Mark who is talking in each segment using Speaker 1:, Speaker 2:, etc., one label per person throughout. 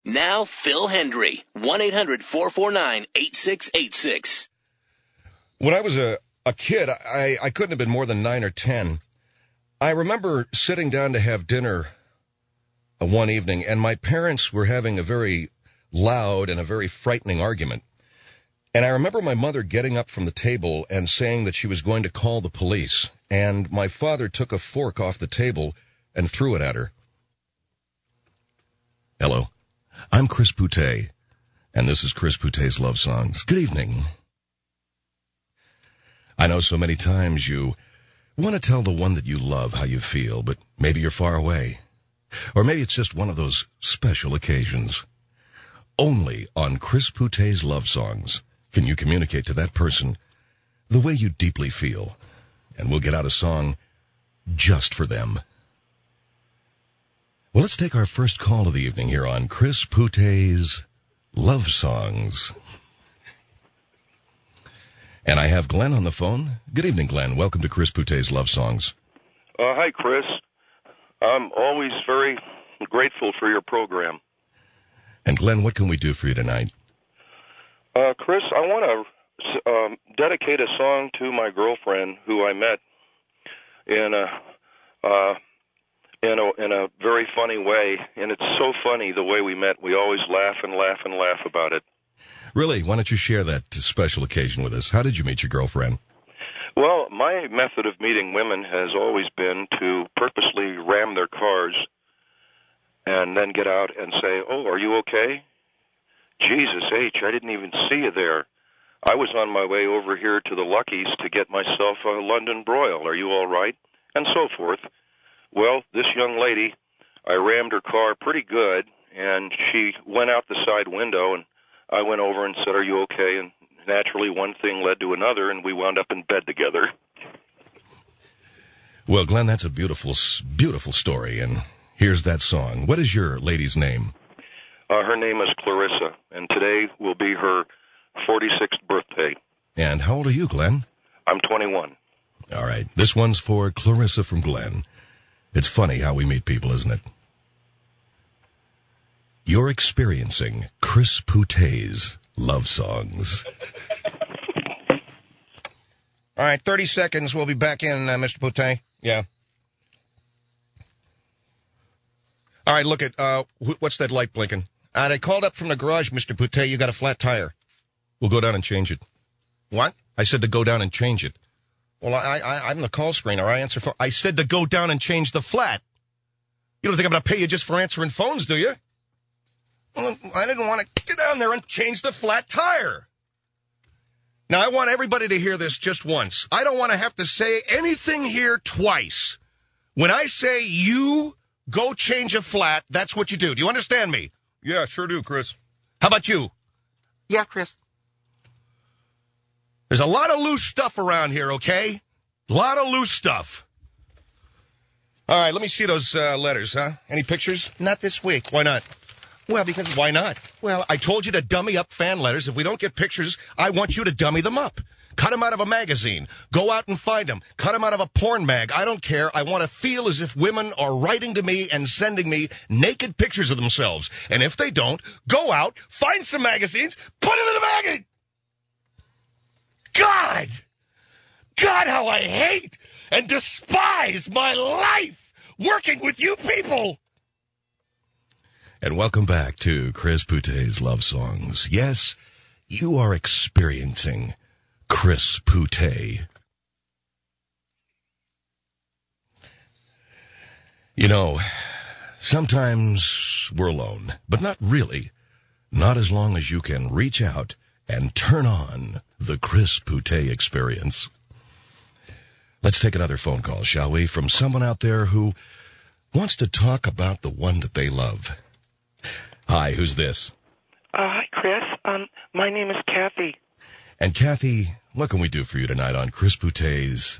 Speaker 1: Now, Phil Hendry, 1-800-449-8686.
Speaker 2: When I was a kid, I couldn't have been more than 9 or 10. I remember sitting down to have dinner one evening, and my parents were having a very loud and a very frightening argument. And I remember my mother getting up from the table and saying that she was going to call the police. And my father took a fork off the table and threw it at her. Hello, I'm Chris Boutte, and this is Chris Boutte's Love Songs. Good evening. I know so many times you want to tell the one that you love how you feel, but maybe you're far away. Or maybe it's just one of those special occasions. Only on Chris Boutte's Love Songs can you communicate to that person the way you deeply feel. And we'll get out a song just for them. Well, let's take our first call of the evening here on Chris Boutte's Love Songs. And I have Glenn on the phone. Good evening, Glenn. Welcome to Chris Boutte's Love Songs.
Speaker 3: Hi, Chris. I'm always very grateful for your program.
Speaker 2: And Glenn, what can we do for you tonight?
Speaker 3: Chris, I want to dedicate a song to my girlfriend who I met in a very funny way, and it's so funny the way we met. We always laugh and laugh and laugh about it.
Speaker 2: Really? Why don't you share that special occasion with us? How did you meet your girlfriend?
Speaker 3: Well, my method of meeting women has always been to purposely ram their cars and then get out and say, "Oh, are you okay? Jesus H, I didn't even see you there. I was on my way over here to the Lucky's to get myself a London broil. Are you all right?" And so forth. Well, this young lady, I rammed her car pretty good, and she went out the side window, and I went over and said, "Are you okay?" And naturally, one thing led to another, and we wound up in bed together.
Speaker 2: Well, Glenn, that's a beautiful, beautiful story, and here's that song. What is your lady's name?
Speaker 3: Her name is Clarissa, and today will be her 46th birthday.
Speaker 2: And how old are you, Glenn?
Speaker 3: I'm 21.
Speaker 2: All right. This one's for Clarissa from Glenn. It's funny how we meet people, isn't it? You're experiencing Chris Boutte's Love Songs. All right, 30 seconds. We'll be back in, Mr. Boutte. Yeah. All right, look at, what's that light blinking? I called up from the garage, Mr. Boutte. You got a flat tire. We'll go down and change it. What? I said to go down and change it. Well, I'm the call screener. I answer phone. I said to go down and change the flat. You don't think I'm going to pay you just for answering phones, do you? Well, I didn't want to get down there and change the flat tire. Now, I want everybody to hear this just once. I don't want to have to say anything here twice. When I say you go change a flat, that's what you do. Do you understand me? Yeah, sure do, Chris. How about you? Yeah, Chris. There's a lot of loose stuff around here, okay? A lot of loose stuff. All right, let me see those letters, huh? Any pictures? Not this week. Why not? Well, because why not? Well, I told you to dummy up fan letters. If we don't get pictures, I want you to dummy them up. Cut them out of a magazine. Go out and find them. Cut them out of a porn mag. I don't care. I want to feel as if women are writing to me and sending me naked pictures of themselves. And if they don't, go out, find some magazines, put them in the magazine. God, how I hate and despise my life working with you people. And welcome back to Chris Boutte's Love Songs. Yes, you are experiencing Chris Boutte. You know, sometimes we're alone, but not really. Not as long as you can reach out and turn on the Chris Boutte experience. Let's take another phone call, shall we, from someone out there who wants to talk about the one that they love. Hi, who's this?
Speaker 4: Hi, Chris. My name is Kathy.
Speaker 2: And Kathy, what can we do for you tonight on Chris Boutte's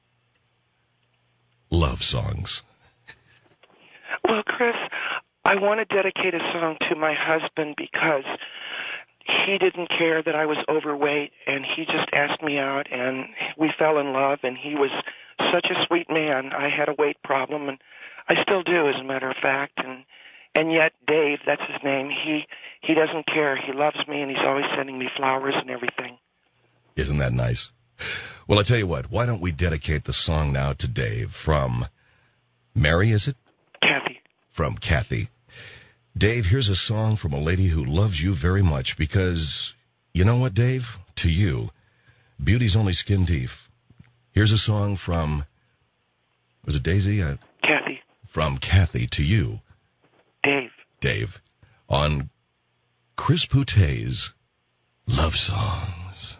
Speaker 2: Love Songs?
Speaker 4: Well, Chris, I want to dedicate a song to my husband because he didn't care that I was overweight, and he just asked me out, and we fell in love, and he was such a sweet man. I had a weight problem, and I still do, as a matter of fact, and And yet Dave, that's his name, he doesn't care. He loves me, and he's always sending me flowers and everything.
Speaker 2: Isn't that nice? Well, I tell you what, why don't we dedicate the song now to Dave from Mary, is it?
Speaker 4: Kathy.
Speaker 2: From Kathy. Dave, here's a song from a lady who loves you very much because, you know what, Dave? To you, beauty's only skin deep. Here's a song from, was it Daisy?
Speaker 4: Kathy.
Speaker 2: From Kathy to you. Dave. On Chris Poutet's Love Songs.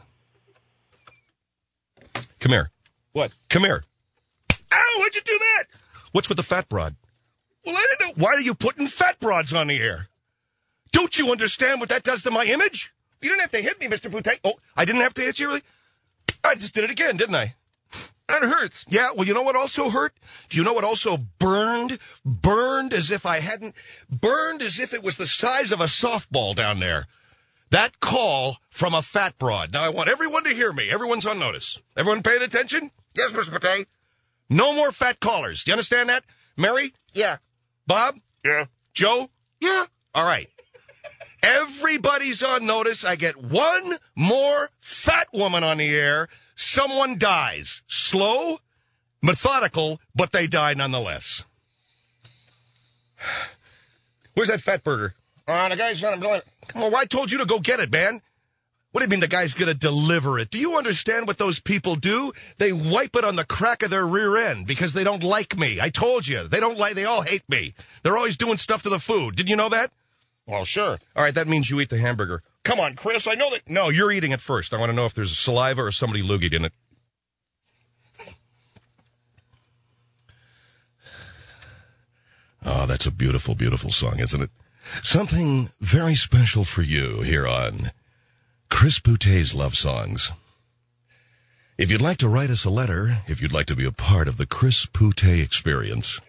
Speaker 2: Come here.
Speaker 5: What?
Speaker 2: Come here. Ow, why'd you do that? What's with the fat broad? Well, I don't know. Why are you putting fat broads on the air? Don't you understand what that does to my image? You didn't have to hit me, Mr. Poutet. Oh, I didn't have to hit you, really? I just did it again, didn't I? That hurts. Yeah, well, you know what also hurt? Do you know what also burned? Burned as if it was the size of a softball down there. That call from a fat broad. Now, I want everyone to hear me. Everyone's on notice. Everyone paying attention? Yes, Mr. Poutet. No more fat callers. Do you understand that? Mary? Yeah. Bob?
Speaker 5: Yeah.
Speaker 2: Joe? Yeah. All right. Everybody's on notice. I get one more fat woman on the air. Someone dies. Slow, methodical, but they die nonetheless. Where's that fat burger? The guy's going to deliver it. Come on, I told you to go get it, man. What do you mean the guy's going to deliver it? Do you understand what those people do? They wipe it on the crack of their rear end because they don't like me. I told you. They all hate me. They're always doing stuff to the food. Did you know that? Well, sure. All right, that means you eat the hamburger. Come on, Chris, I know that. No, you're eating it first. I want to know if there's saliva or somebody loogied in it. Oh, that's a beautiful, beautiful song, isn't it? Something very special for you here on Chris Poutet's Love Songs. If you'd like to write us a letter, if you'd like to be a part of the Chris Poutet experience,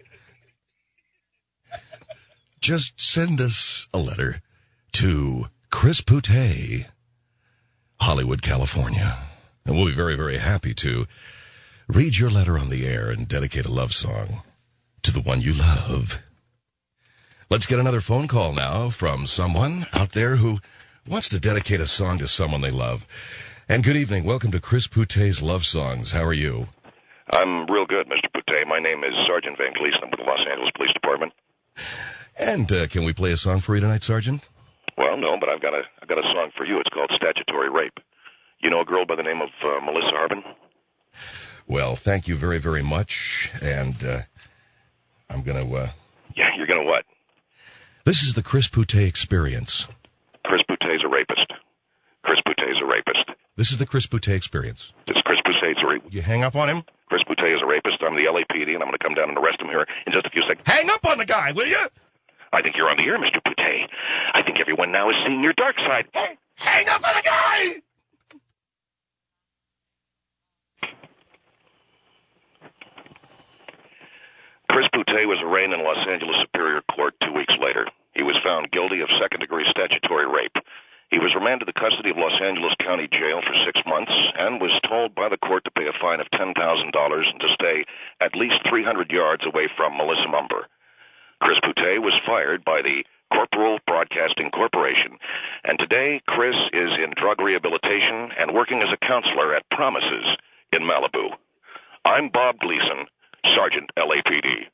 Speaker 2: just send us a letter to Chris Poutet, Hollywood, California. And we'll be very, very happy to read your letter on the air and dedicate a love song to the one you love. Let's get another phone call now from someone out there who wants to dedicate a song to someone they love. And good evening. Welcome to Chris Poutet's Love Songs. How are you?
Speaker 3: I'm real good, Mr. Poutet. My name is Sergeant Van Gleason. I'm with the Los Angeles Police Department.
Speaker 2: And can we play a song for you tonight, Sergeant?
Speaker 3: Well, no, but I've got a song for you. It's called Statutory Rape. You know a girl by the name of Melissa Harbin?
Speaker 2: Well, thank you very, very much. And I'm going to...
Speaker 3: Yeah, you're going to what?
Speaker 2: This is the Chris Poutet experience.
Speaker 3: Chris Poutet's a rapist. Chris Poutet's a rapist.
Speaker 2: This is the Chris Poutet experience.
Speaker 3: It's Chris Poutet's a rapist.
Speaker 2: You hang up on him?
Speaker 3: Chris Poutet is a rapist. I'm the LAPD, and I'm going to come down and arrest him here in just a few seconds.
Speaker 2: Hang up on the guy, will you?
Speaker 3: I think you're on the air, Mr. Poutet. I think everyone now is seeing your dark side.
Speaker 2: Hang up on the guy!
Speaker 3: Chris Poutet was arraigned in Los Angeles Superior Court 2 weeks later. He was found guilty of second-degree statutory rape. He was remanded to custody of Los Angeles County Jail for 6 months and was told by the court to pay a fine of $10,000 and to stay at least 300 yards away from Melissa Mumber. Chris Poutet was fired by the Corporal Broadcasting Corporation, and today Chris is in drug rehabilitation and working as a counselor at Promises in Malibu. I'm Bob Gleason, Sergeant LAPD.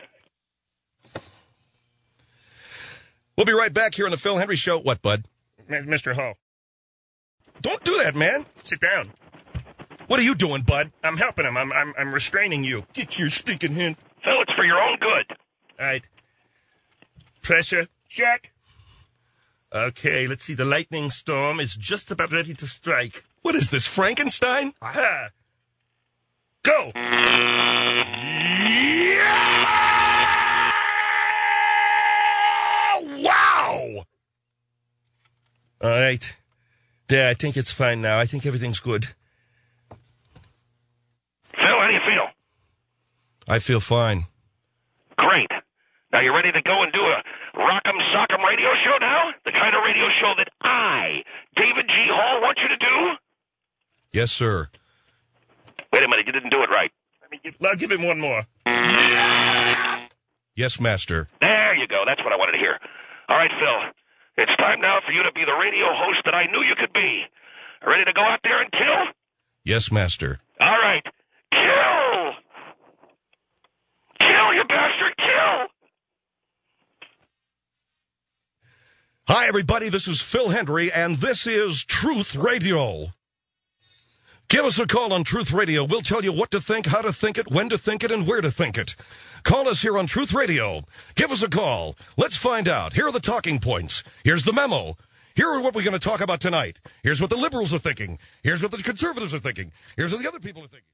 Speaker 2: We'll be right back here on the Phil Hendry Show. What, bud?
Speaker 5: Mr. Ho.
Speaker 2: Don't do that, man.
Speaker 5: Sit down.
Speaker 2: What are you doing, bud?
Speaker 5: I'm helping him. I'm restraining you.
Speaker 2: Get your stinking hand.
Speaker 3: Phil, it's for your own good.
Speaker 5: All right. Pressure check. Okay, let's see. The lightning storm is just about ready to strike.
Speaker 2: What is this, Frankenstein?
Speaker 5: Aha! Go!
Speaker 2: Yeah! Wow!
Speaker 5: All right. There, I think it's fine now. I think everything's good.
Speaker 3: Phil, how do you feel?
Speaker 2: I feel fine.
Speaker 3: Great. Now you ready to go and do a Rock'em Sock'em radio show now? The kind of radio show that I, David G. Hall, want you to do?
Speaker 2: Yes, sir.
Speaker 3: Wait a minute, you didn't do it right.
Speaker 5: I'll give him one more.
Speaker 2: Yes, master.
Speaker 6: There you go. That's what I wanted to hear. All right, Phil. It's time now for you to be the radio host that I knew you could be. Ready to go out there and kill?
Speaker 2: Yes, master.
Speaker 6: All right. Kill! Kill, you bastard! Kill!
Speaker 2: Hi, everybody. This is Phil Hendry, and this is Truth Radio. Give us a call on Truth Radio. We'll tell you what to think, how to think it, when to think it, and where to think it. Call us here on Truth Radio. Give us a call. Let's find out. Here are the talking points. Here's the memo. Here are what we're going to talk about tonight. Here's what the liberals are thinking. Here's what the conservatives are thinking. Here's what the other people are thinking.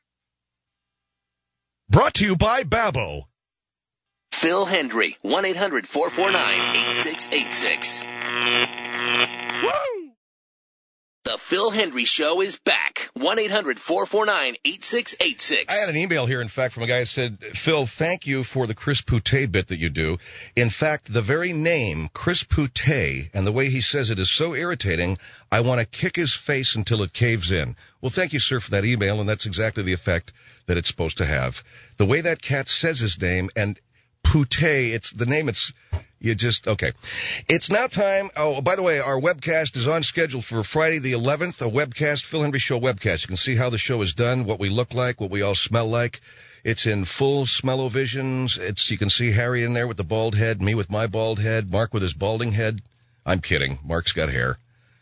Speaker 2: Brought to you by Babbo.
Speaker 1: Phil Hendry, 1-800-449-8686.
Speaker 2: Woo!
Speaker 1: The Phil Hendry Show is back. 1-800-449-8686.
Speaker 2: I had an email here, in fact, from a guy who said, Phil, thank you for the Chris Poutet bit that you do. In fact, the very name, Chris Poutet, and the way he says it is so irritating, I want to kick his face until it caves in. Well, thank you, sir, for that email, and that's exactly the effect that it's supposed to have. The way that cat says his name, and Poutet, it's the name, okay. It's now time. Oh, by the way, our webcast is on schedule for Friday the 11th, a webcast, Phil Hendry Show webcast. You can see how the show is done, what we look like, what we all smell like. It's in full smell-o-visions. You can see Harry in there with the bald head, me with my bald head, Mark with his balding head. I'm kidding. Mark's got hair.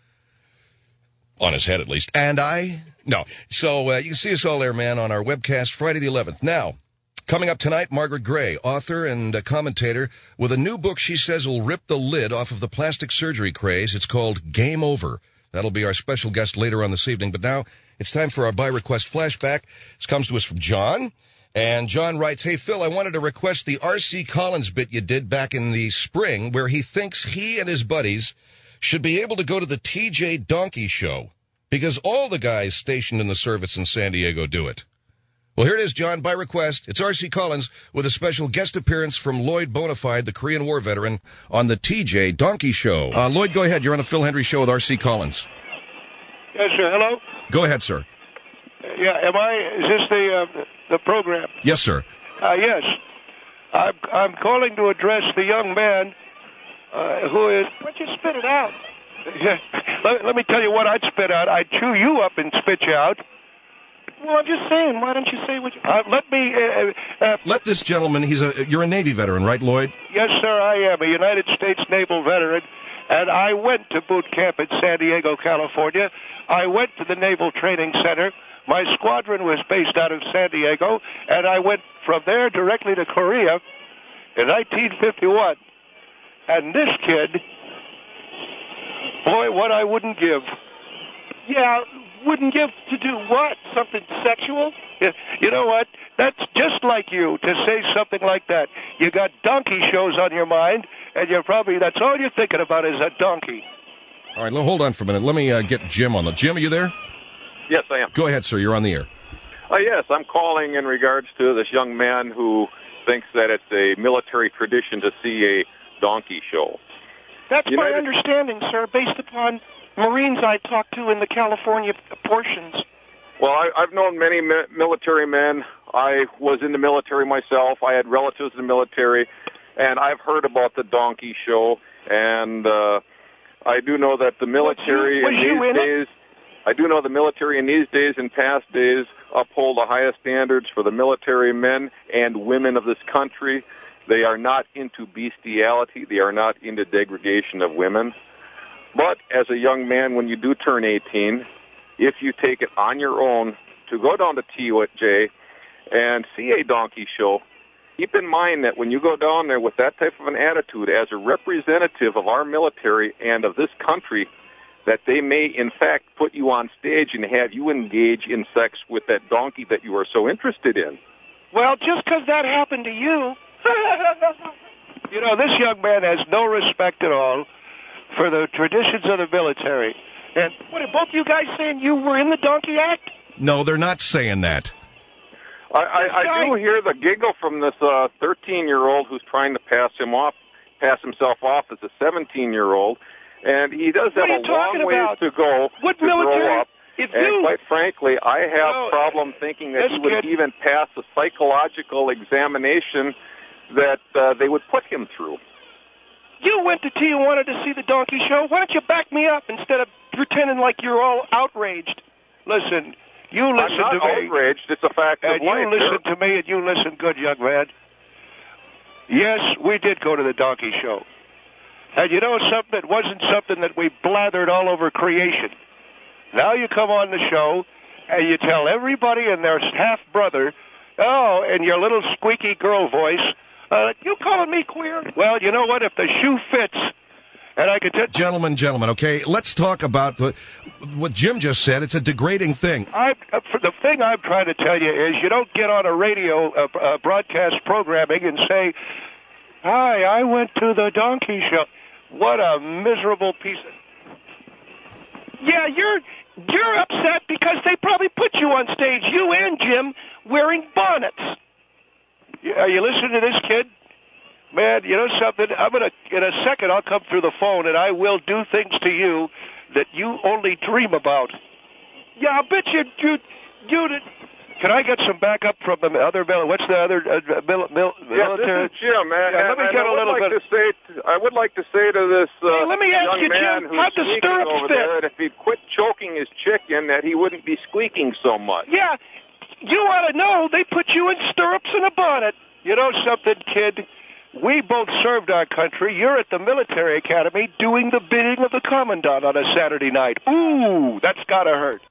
Speaker 2: On his head, at least. And no. So, you can see us all there, man, on our webcast Friday the 11th. Now, coming up tonight, Margaret Gray, author and commentator, with a new book she says will rip the lid off of the plastic surgery craze. It's called Game Over. That'll be our special guest later on this evening. But now it's time for our by request flashback. This comes to us from John. And John writes, hey, Phil, I wanted to request the R.C. Collins bit you did back in the spring where he thinks he and his buddies should be able to go to the T.J. Donkey Show because all the guys stationed in the service in San Diego do it. Well, here it is, John, by request. It's R.C. Collins with a special guest appearance from Lloyd Bonafide, the Korean War veteran, on the T.J. Donkey Show. Lloyd, go ahead. You're on the Phil Hendry Show with R.C. Collins.
Speaker 7: Yes, sir. Hello?
Speaker 2: Go ahead, sir.
Speaker 7: Yeah, is this the program?
Speaker 2: Yes, sir.
Speaker 7: Yes. I'm calling to address the young man who is... Why don't you spit it out? Yeah. Let me tell you what I'd spit out. I'd chew you up and spit you out. Well, I'm just saying, why don't you say what you...
Speaker 2: Let this gentleman, you're a Navy veteran, right, Lloyd?
Speaker 7: Yes, sir, I am, a United States Naval veteran, and I went to boot camp in San Diego, California. I went to the Naval Training Center. My squadron was based out of San Diego, and I went from there directly to Korea in 1951. And this kid, boy, what I wouldn't give. Yeah, wouldn't give to do what? Something sexual? Yeah, you know what? That's just like you to say something like that. You got donkey shows on your mind, and that's all you're thinking about is a donkey.
Speaker 2: All right, hold on for a minute. Let me get Jim on the... Jim, are you there?
Speaker 8: Yes, I am.
Speaker 2: Go ahead, sir. You're on the air.
Speaker 8: Yes, I'm calling in regards to this young man who thinks that it's a military tradition to see a donkey show.
Speaker 4: That's my understanding, sir, based upon Marines I talked to in the California portions.
Speaker 8: Well, I've known many military men. I was in the military myself. I had relatives in the military, and I've heard about the donkey show. And I do know that the military I do know the military in these days and past days uphold the highest standards for the military men and women of this country. They are not into bestiality. They are not into degradation of women. But as a young man, when you do turn 18, if you take it on your own to go down to TJ and see a donkey show, keep in mind that when you go down there with that type of an attitude as a representative of our military and of this country, that they may, in fact, put you on stage and have you engage in sex with that donkey that you are so interested in.
Speaker 4: Well, just because that happened to you.
Speaker 7: This young man has no respect at all for the traditions of the military.
Speaker 4: And what, are both you guys saying you were in the donkey act?
Speaker 2: No, they're not saying that.
Speaker 8: I do hear the giggle from this 13-year-old who's trying to pass himself off as a 17-year-old. And he does have a long ways to go to grow up. And quite frankly, I have a problem thinking that he would even pass a psychological examination that they would put him through.
Speaker 7: You went to Tijuana to see the donkey show. Why don't you back me up instead of pretending like you're all outraged? Listen, you listen
Speaker 8: I'm
Speaker 7: to
Speaker 8: not
Speaker 7: me.
Speaker 8: outraged. It's a fact of
Speaker 7: And
Speaker 8: life.
Speaker 7: you listen to me, and you listen good, young man. Yes, we did go to the donkey show. And you know something? It wasn't something that we blathered all over creation. Now you come on the show, and you tell everybody and their half-brother, oh, in your little squeaky girl voice, you calling me queer? Well, you know what? If the shoe fits, and I can tell...
Speaker 2: Gentlemen, okay, let's talk about what Jim just said. It's a degrading thing.
Speaker 7: The thing I'm trying to tell you is you don't get on a radio broadcast programming and say, hi, I went to the donkey show. What a miserable piece of... Yeah, you're upset because they probably put you on stage, you and Jim, wearing bonnets. Are you listening to this, kid? Man, you know something? In a second, I'll come through the phone and I will do things to you that you only dream about. Yeah, I bet you did. Can I get some backup from the other military? What's the other military?
Speaker 8: Yeah, this is Jim, man.
Speaker 7: Yeah, let me get a little bit.
Speaker 8: I would like to say to this
Speaker 7: let me ask
Speaker 8: young
Speaker 7: you,
Speaker 8: man
Speaker 7: Jim,
Speaker 8: who's
Speaker 7: how'd the
Speaker 8: squeaking
Speaker 7: stirrups
Speaker 8: over
Speaker 7: fit?
Speaker 8: there, that if he'd quit choking his chicken, that he wouldn't be squeaking so much.
Speaker 7: Yeah, you ought to know they put you in stirrups and a bonnet. You know something, kid? We both served our country. You're at the military academy doing the bidding of the commandant on a Saturday night. Ooh, that's gotta hurt.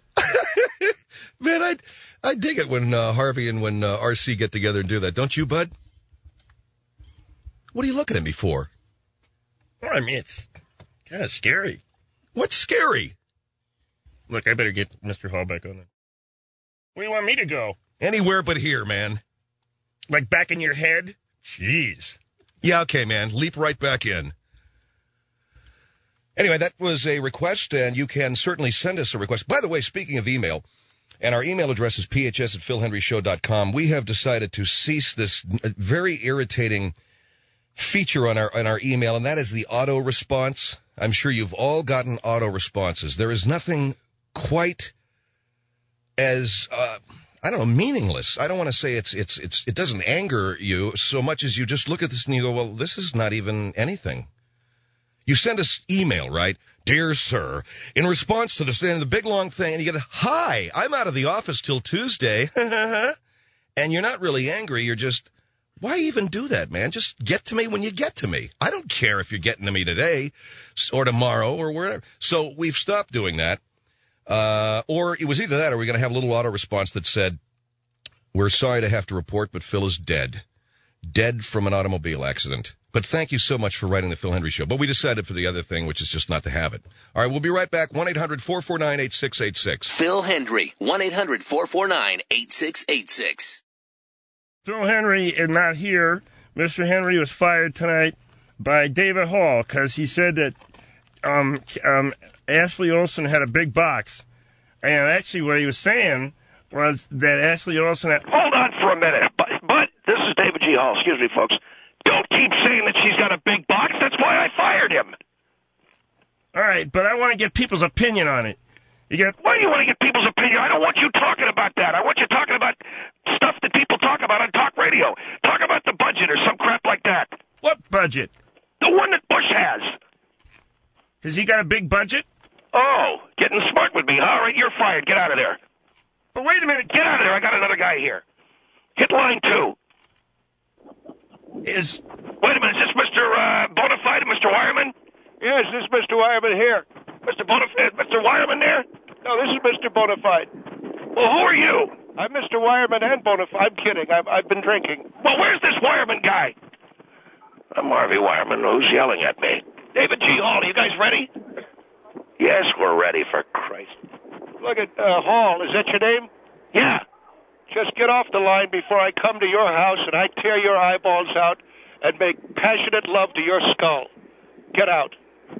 Speaker 2: Man, I dig it when Harvey and when RC get together and do that. Don't you, Bud? What are you looking at me for?
Speaker 5: Well, I mean, it's kind of scary.
Speaker 2: What's scary?
Speaker 5: Look, I better get Mr. Hall back on there. Where do you want me to go?
Speaker 2: Anywhere but here, man.
Speaker 5: Like back in your head? Jeez.
Speaker 2: Yeah, okay, man. Leap right back in. Anyway, that was a request, and you can certainly send us a request. By the way, speaking of email, and our email address is phs@philhenryshow.com, we have decided to cease this very irritating feature on our email, and that is the auto response. I'm sure you've all gotten auto responses. There is nothing quite as I don't know, meaningless. I don't want to say it doesn't anger you so much as you just look at this and you go, well, this is not even anything. You send us email, right? Dear sir, in response to the big long thing, and you get, hi, I'm out of the office till Tuesday. And you're not really angry. You're just, why even do that, man? Just get to me when you get to me. I don't care if you're getting to me today or tomorrow or wherever. So we've stopped doing that. Or it was either that or we're going to have a little auto response that said, we're sorry to have to report, but Phil is dead. Dead from an automobile accident. But thank you so much for writing the Phil Hendry Show. But we decided for the other thing, which is just not to have it. All right, we'll be right back. 1-800-449-8686.
Speaker 1: Phil Hendry, 1-800-449-8686.
Speaker 5: Phil Henry is not here. Mr. Henry was fired tonight by David Hall because he said that Ashley Olsen had a big box. And actually what he was saying was that Ashley Olsen had...
Speaker 6: Hold on for a minute. But this is David G. Hall. Excuse me, folks. Don't keep saying that she's got a big box. That's why I fired him.
Speaker 5: All right, but I want to get people's opinion on it.
Speaker 6: Why do you want to get people's opinion? I don't want you talking about that. I want you talking about stuff that people talk about on talk radio. Talk about the budget or some crap like that.
Speaker 5: What budget?
Speaker 6: The one that Bush has.
Speaker 5: Has he got a big budget?
Speaker 6: Oh, getting smart with me. All right, you're fired. Get out of there.
Speaker 5: But wait a minute.
Speaker 6: Get out of there. I got another guy here. Hit line 2.
Speaker 5: Wait a
Speaker 6: minute, is this Mr. Bonafide and Mr. Wireman?
Speaker 7: Yes, this is Mr. Wireman here.
Speaker 6: Mr. Wireman there?
Speaker 7: No, this is Mr. Bonafide.
Speaker 6: Well, who are you?
Speaker 7: I'm Mr. Wireman and Bonafide. I'm kidding. I've been drinking.
Speaker 6: Well, where's this Wireman guy? I'm Harvey Wireman. Who's yelling at me? David G. Hall, are you guys ready? Yes, we're ready, for Christ.
Speaker 7: Look at Hall. Is that your name?
Speaker 6: Yeah.
Speaker 7: Just get off the line before I come to your house and I tear your eyeballs out and make passionate love to your skull. Get out.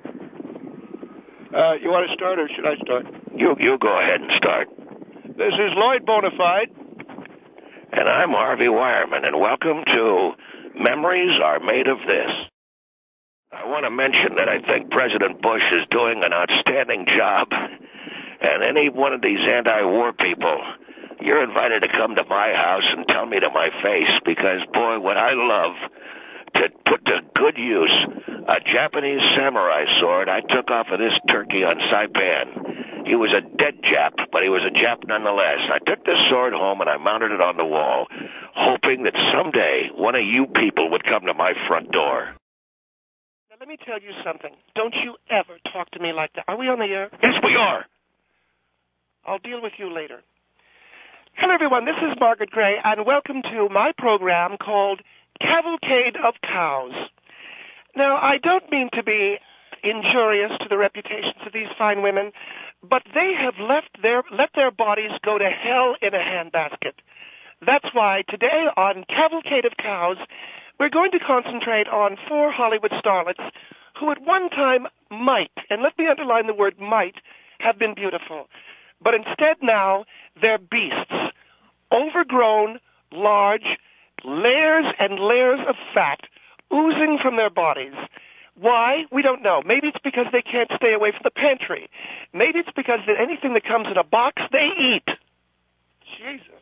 Speaker 7: You want to start or should I start?
Speaker 6: You go ahead and start.
Speaker 7: This is Lloyd Bonafide.
Speaker 6: And I'm Harvey Wireman, and welcome to Memories Are Made of This. I want to mention that I think President Bush is doing an outstanding job. And any one of these anti-war people you're invited to come to my house and tell me to my face, because, boy, would I love to put to good use a Japanese samurai sword I took off of this turkey on Saipan. He was a dead Jap, but he was a Jap nonetheless. I took this sword home and I mounted it on the wall, hoping that someday one of you people would come to my front door.
Speaker 4: Now, let me tell you something. Don't you ever talk to me like that. Are we on the air?
Speaker 6: Yes, we are.
Speaker 4: I'll deal with you later. Hello, everyone. This is Margaret Gray, and welcome to my program called Cavalcade of Cows. Now, I don't mean to be injurious to the reputations of these fine women, but they have let their bodies go to hell in a handbasket. That's why today on Cavalcade of Cows, we're going to concentrate on 4 Hollywood starlets who at one time might, and let me underline the word might, have been beautiful. But instead now, they're beasts. Overgrown, large, layers and layers of fat oozing from their bodies. Why? We don't know. Maybe it's because they can't stay away from the pantry. Maybe it's because anything that comes in a box, they eat. Jesus.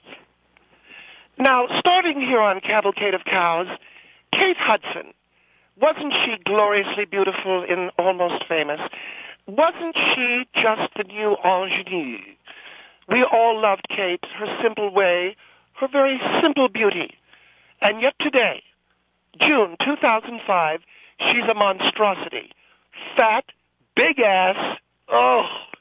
Speaker 4: Now, starting here on Cavalcade of Cows, Kate Hudson. Wasn't she gloriously beautiful in Almost Famous? Wasn't she just the new ingenue? We all loved Kate, her simple way, her very simple beauty. And yet today, June 2005, she's a monstrosity. Fat, big ass, oh.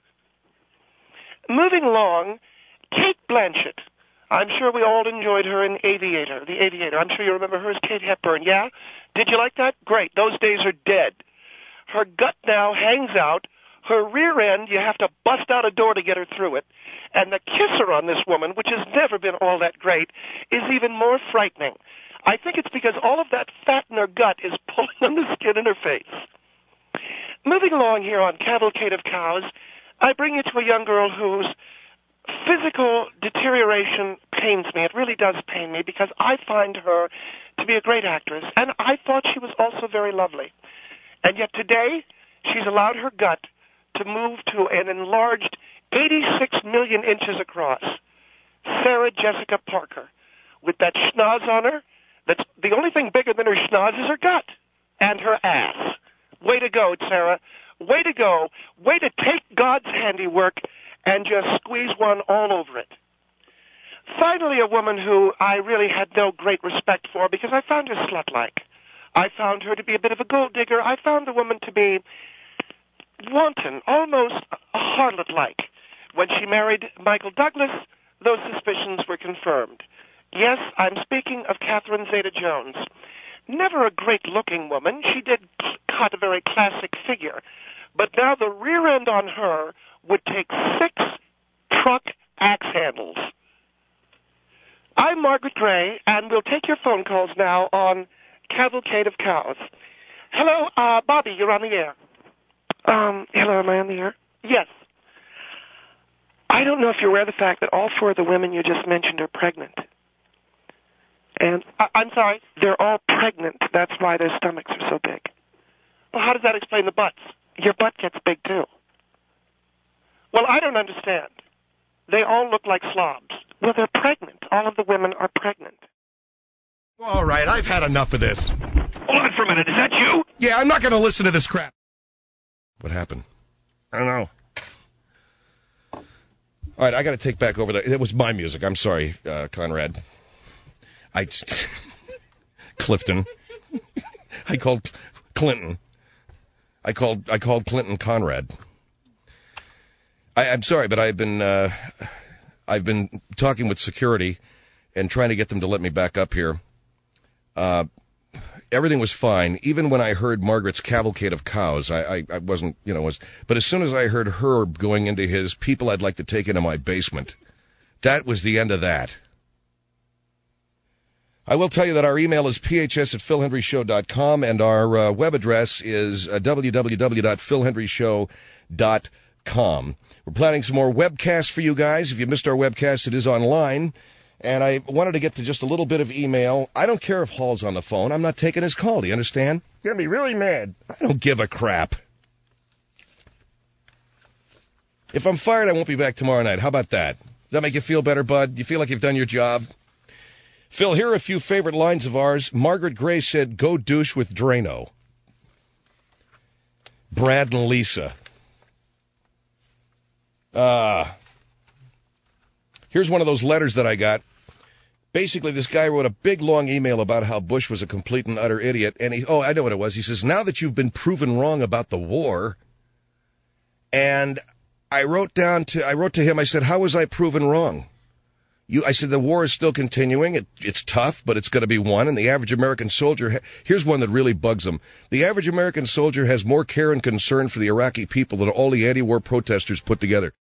Speaker 4: Moving along, Kate Blanchett. I'm sure we all enjoyed her in Aviator, The Aviator. I'm sure you remember her as Kate Hepburn, yeah? Did you like that? Great. Those days are dead. Her gut now hangs out. Her rear end, you have to bust out a door to get her through it. And the kisser on this woman, which has never been all that great, is even more frightening. I think it's because all of that fat in her gut is pulling on the skin in her face. Moving along here on Cavalcade of Cows, I bring you to a young girl whose physical deterioration pains me. It really does pain me because I find her to be a great actress, and I thought she was also very lovely. And yet today, she's allowed her gut to move to an enlarged 86 million inches across. Sarah Jessica Parker, with that schnoz on her. That's the only thing bigger than her schnoz is her gut and her ass. Way to go, Sarah. Way to go. Way to take God's handiwork and just squeeze one all over it. Finally, a woman who I really had no great respect for because I found her slut-like. I found her to be a bit of a gold digger. I found the woman to be wanton, almost a harlot-like. When she married Michael Douglas, those suspicions were confirmed. Yes, I'm speaking of Catherine Zeta-Jones. Never a great-looking woman. She did cut a very classic figure. But now the rear end on her would take 6 truck axe handles. I'm Margaret Gray, and we'll take your phone calls now on Cavalcade of Cows. Hello, Bobby, you're on the air. Hello, am I on the air? Yes. I don't know if you're aware of the fact that all 4 of the women you just mentioned are pregnant. And, I'm sorry? They're all pregnant. That's why their stomachs are so big. Well, how does that explain the butts? Your butt gets big, too. Well, I don't understand. They all look like slobs. Well, they're pregnant. All of the women are pregnant.
Speaker 2: All right, I've had enough of this.
Speaker 6: Hold on for a minute. Is that you?
Speaker 2: Yeah, I'm not going to listen to this crap. What happened?
Speaker 5: I don't know.
Speaker 2: All right, I got to take back over that. It was my music. I'm sorry, Conrad. Clifton. I called Clinton. I called Clinton Conrad. I'm sorry, but I've been talking with security and trying to get them to let me back up here. Everything was fine. Even when I heard Margaret's Cavalcade of Cows, I wasn't, but as soon as I heard Herb going into his people I'd like to take into my basement, that was the end of that. I will tell you that our email is phs@philhenryshow.com and our web address is www.philhenryshow.com. We're planning some more webcasts for you guys. If you missed our webcast, it is online. And I wanted to get to just a little bit of email. I don't care if Hall's on the phone. I'm not taking his call. Do you understand?
Speaker 5: You're going to be really mad.
Speaker 2: I don't give a crap. If I'm fired, I won't be back tomorrow night. How about that? Is that make you feel better, bud? You feel like you've done your job? Phil, here are a few favorite lines of ours. Margaret Gray said, go douche with Drano. Brad and Lisa. Here's one of those letters that I got. Basically, this guy wrote a big, long email about how Bush was a complete and utter idiot. And I know what it was. He says, now that you've been proven wrong about the war, and I wrote to him, I said, how was I proven wrong? I said, the war is still continuing. It's tough, but it's going to be won. And the average American soldier, here's one that really bugs him. The average American soldier has more care and concern for the Iraqi people than all the anti-war protesters put together.